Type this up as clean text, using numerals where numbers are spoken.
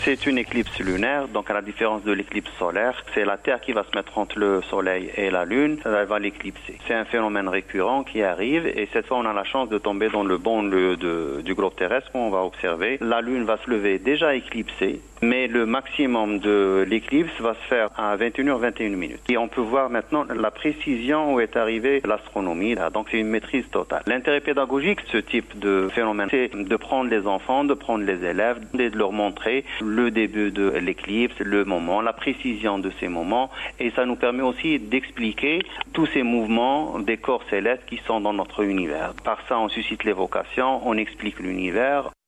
C'est une éclipse lunaire, donc à la différence de l'éclipse solaire, c'est la Terre qui va se mettre entre le Soleil et la Lune, elle va l'éclipser. C'est un phénomène récurrent qui arrive et cette fois on a la chance de tomber dans le bon lieu du globe terrestre où on va observer. La Lune va se lever déjà éclipsée, mais le maximum de l'éclipse va se faire à 21h21. Et on peut voir maintenant la précision où est arrivée l'astronomie, là. Donc c'est une maîtrise totale. L'intérêt pédagogique de ce type de phénomène, c'est de prendre les enfants, de prendre les élèves, et de leur montrer le début de l'éclipse, le moment, la précision de ces moments. Et ça nous permet aussi d'expliquer tous ces mouvements des corps célestes qui sont dans notre univers. Par ça, on suscite l'évocation, on explique l'univers.